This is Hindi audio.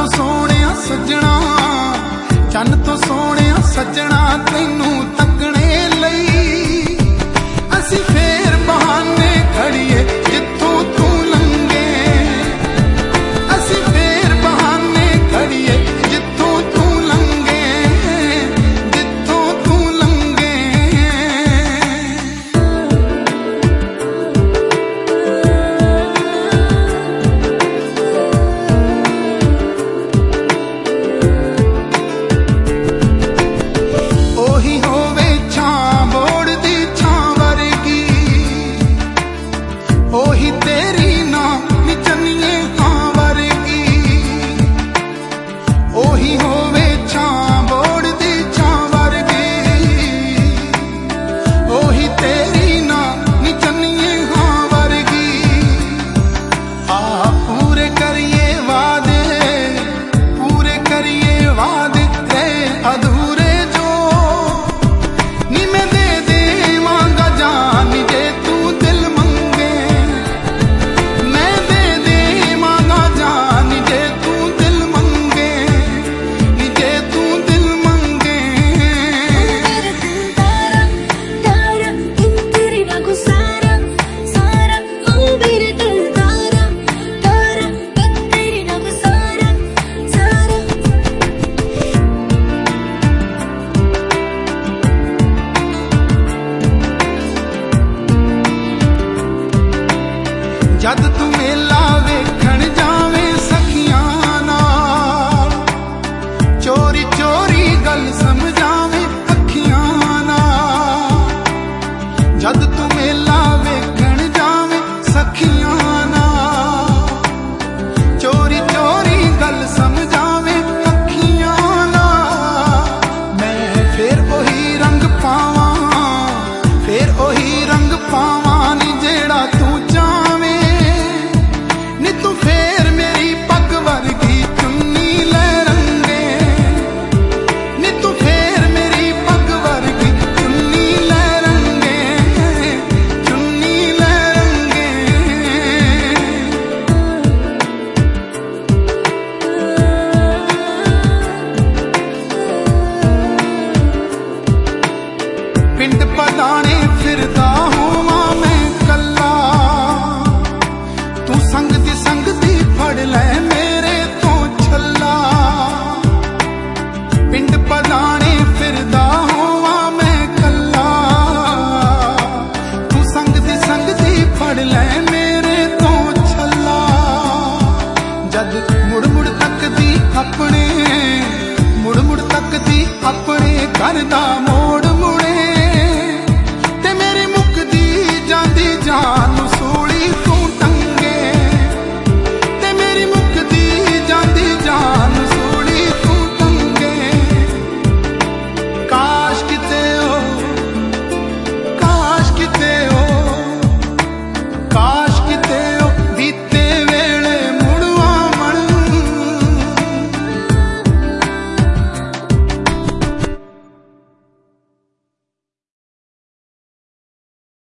तो सोने सजना, चन्न तो सोने सजना, तैनू तकने लई असी फेर बहाने खड़िए जिथों तू लंघे। असी फेर बहाने खड़िए जिथों तू लंघे, जिथों तू लंघे। ओही होवे छां बोड़ दी छां वर्गी, ओही तेरी ना निचनिए हां वर्गी। ओही होवे छां बोड़ दी छां वर्गी, ओही तेरी ना निचनिए हां वर्गी। आ पूरे करिए वादे, पूरे करिए वादे रे अधूरे जो, नी मैं दे देवांगा जान जे तू दिल मंगे। मैं दे देवांगा जान जे तू दिल मंगे, नी जे तू दिल मंगे। जद तू मेला वेखण जावे सखियां नाल, चोरी चोरी गल समझावे अखियां नाल। जद तू मेला वेखण जावे सखियां नाल, चोरी चोरी गल समझावे अखियां नाल। मैं फिर ओही रंग पावां, फिर ओही रंग पावां नी जेड़ा तू चावे। नी तू फेर मेरी पग वर्गी चुन्नी ले रंगे, नी तू फेर मेरी पग वर्गी चुन्नी ले रंगे, चुन्नी ले रंगे। पिंड पदाने फिरदा होवां मैं कल्ला, तू संगती संगती फड़ ले मेरे तो छल्ला। पिंड पदाने फिरदा होवां मैं कल्ला, तू संगती संगती फड़ ले मेरे तो छल्ला। जद मुड़ मुड़ तकदी अपने, मुड़ मुड़ तकदी अपने घर दा मोह